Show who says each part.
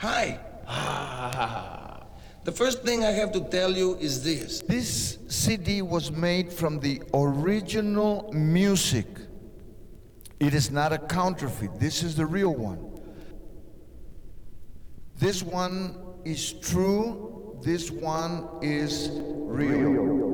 Speaker 1: Hi. The first thing I have to tell you is this. This CD was made from the original music. It is not a counterfeit. This is the real one. This one is true. This one is real.